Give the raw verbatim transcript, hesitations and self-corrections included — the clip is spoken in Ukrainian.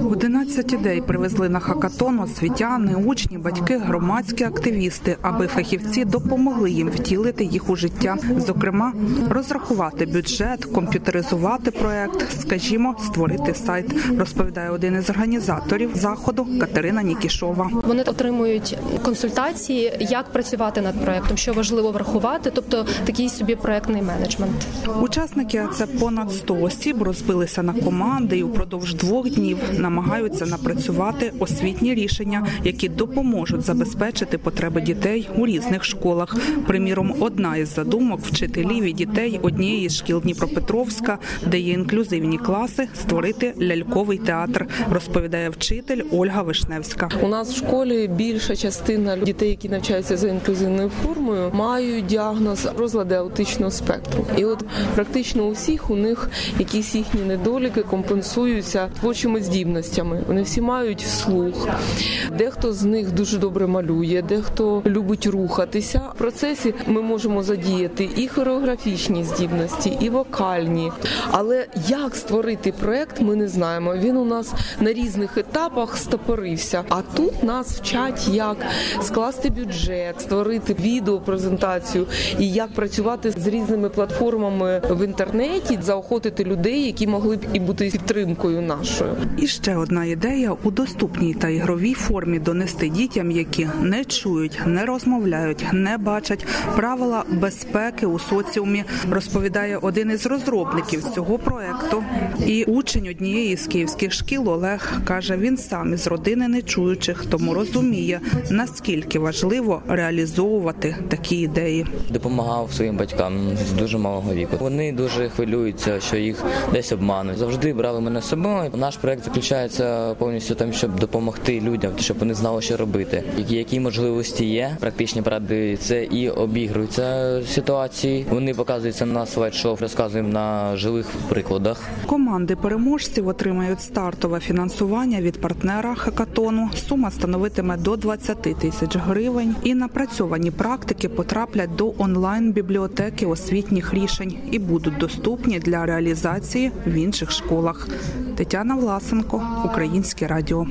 одинадцять ідей привезли на хакатон освітяни, учні, батьки, громадські активісти, аби фахівці допомогли їм втілити їх у життя. Зокрема, розрахувати бюджет, комп'ютеризувати проект, скажімо, створити сайт, розповідає один із організаторів заходу Катерина Нікішова. Вони отримують консультації, як працювати над проектом, що важливо врахувати, тобто такий собі проектний менеджмент. Учасники, а це понад сто осіб, розбилися на команди і упродовж двох днів намагаються напрацювати освітні рішення, які допоможуть забезпечити потреби дітей у різних школах. Приміром, одна із задумок вчителів і дітей однієї з шкіл Дніпропетровська, де є інклюзивні класи, створити ляльковий театр, розповідає вчитель Ольга Вишневська. У нас в школі більша частина дітей, які навчаються за інклюзивною формою, мають діагноз розлади аутичного спектру. І от практично у всіх у них якісь їхні недоліки компенсуються творчими здібностями. Вони всі мають слух. Дехто з них дуже добре малює, дехто любить рухатися. В процесі ми можемо задіяти і хореографічні здібності, і вокальні. Але як створити проект, ми не знаємо. Він у нас на різних етапах стопорився. А тут нас вчать, як скласти бюджет, створити відеопрезентацію і як працювати з різними платформами в інтернеті, заохотити людей, які могли б і бути підтримкою нашою. І ще одна ідея – у доступній та ігровій формі донести дітям, які не чують, не розмовляють, не бачать, правила безпеки у соціумі, розповідає один із розробників цього проекту. І учень однієї з київських шкіл Олег каже, він сам із родини нечуючих, тому розуміє, наскільки важливо реалізовувати такі ідеї. Допомагав своїм батькам з дуже малого віку. Вони дуже хвилюються, що їх десь обмануть. Завжди брали мене з собою. Наш проект заключається повністю там, щоб допомогти людям, щоб вони знали, що робити. Які можливості є, практичні поради, це і обігруються ситуації. Вони показуються на слайд-шоу, розказуємо на живих прикладах. Команди переможців отримають стартове фінансування від партнера хакатону. Сума становитиме до двадцять тисяч гривень. І напрацьовані практики потраплять до онлайн-бібліотеки освітніх рішень і будуть доступні для реалізації в інших школах. Тетяна Власенко, Українське радіо.